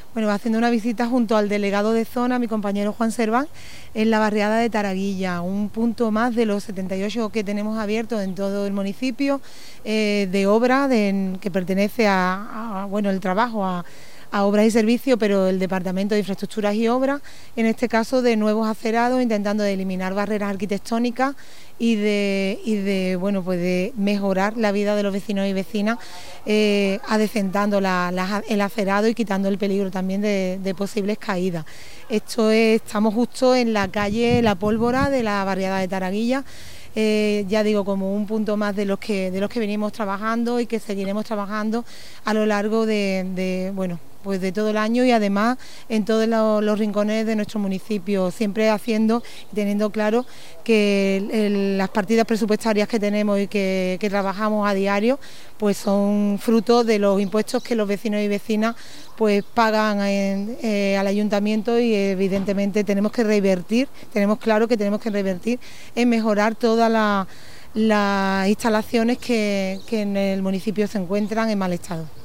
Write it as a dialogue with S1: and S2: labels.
S1: Bueno, haciendo una visita junto al delegado de zona, mi compañero Juan Serván, en la barriada de Taraguilla, un punto más de los 78 que tenemos abiertos en todo el municipio, de obra que pertenece bueno, el trabajo a obras y servicios, pero el Departamento de Infraestructuras y Obras, en este caso de nuevos acerados, intentando de eliminar barreras arquitectónicas y bueno, pues de mejorar la vida de los vecinos y vecinas, adecentando el acerado y quitando el peligro también de posibles caídas. Estamos justo en la calle La Pólvora de la barriada de Taraguilla. Ya digo, como un punto más de los que venimos trabajando y que seguiremos trabajando a lo largo bueno, pues de todo el año, y además en todos los rincones de nuestro municipio, siempre haciendo y teniendo claro que las partidas presupuestarias que tenemos y que trabajamos a diario, pues son fruto de los impuestos que los vecinos y vecinas pues pagan al ayuntamiento, y evidentemente tenemos claro que tenemos que revertir en mejorar todas las instalaciones que en el municipio se encuentran en mal estado.